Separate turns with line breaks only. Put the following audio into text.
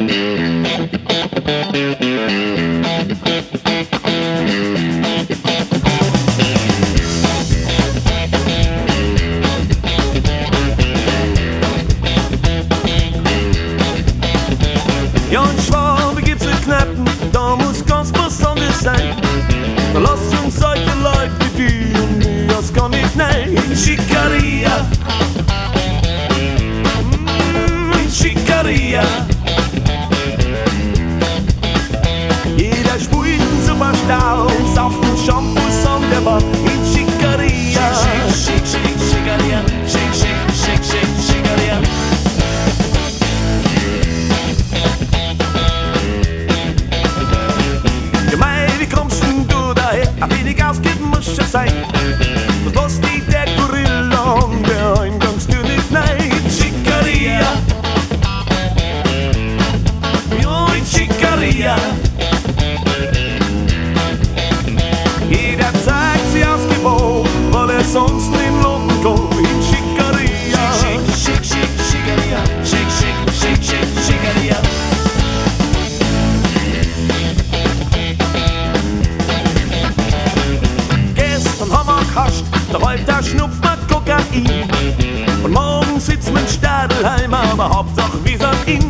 Ja, in Schwaben gibt's ne Kneipen, da muss ganz besonders sein. Da lass uns solche Leute wie die und mir, das kann nicht nein. In Schickeria, in Schickeria. Jeder spielt einen Superstar, sauft den Shampoos an der Bar. In Schickeria, schick, schick, schick, Schickeria, schick, schick, schick, schick, Schickeria. Wie kommst denn du daher? Ein wenig ausgeben muss es sein. Das was die der Gorilla an der Eingangstür nicht nein. In Schickeria, ja, in Schickeria. Jeder zeigt sich ausgebogen, weil er sonst nicht locken kann. In Schickeria, schick, schick, schick, Schickeria, schick, schick, schick, schick, Schickeria. Der Walter schnupft mit Kokain und morgen sitzt mit Stadelheim, aber Hauptsache wir sind in